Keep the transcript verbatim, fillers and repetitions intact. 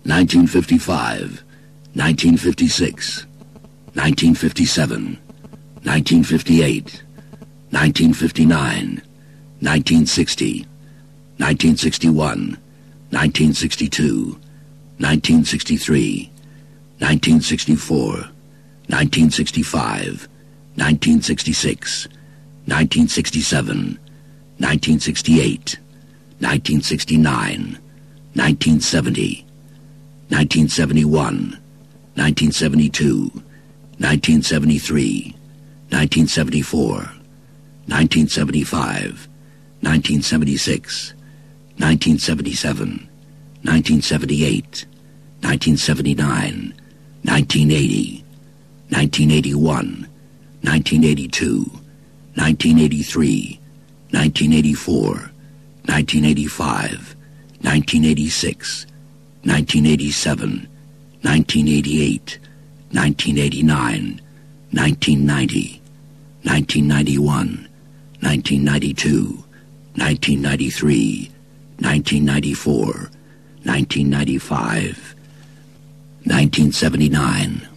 nineteen fifty-five, nineteen fifty-six, nineteen fifty-seven, nineteen fifty-eight, nineteen fifty-nine, nineteen sixty, nineteen sixty-one, nineteen sixty-two, nineteen sixty-three, nineteen sixty-four, nineteen sixty-five, nineteen sixty-six, nineteen sixty-seven, nineteen sixty-eight, nineteen sixty-nine, nineteen seventy, nineteen seventy-one, nineteen seventy-two, nineteen seventy-three, nineteen seventy-four, nineteen seventy-five, nineteen seventy-six, nineteen seventy-seven, nineteen seventy-eight, nineteen seventy-nine, nineteen eighty, nineteen eighty-one, nineteen eighty-two, nineteen eighty-three, nineteen eighty-four, nineteen eighty-five, nineteen eighty-six, nineteen eighty-seven, nineteen eighty-eight, nineteen eighty-nine, nineteen ninety, nineteen ninety-one, nineteen ninety-two, nineteen ninety-three, nineteen ninety-four, nineteen ninety-five, nineteen seventy-nine,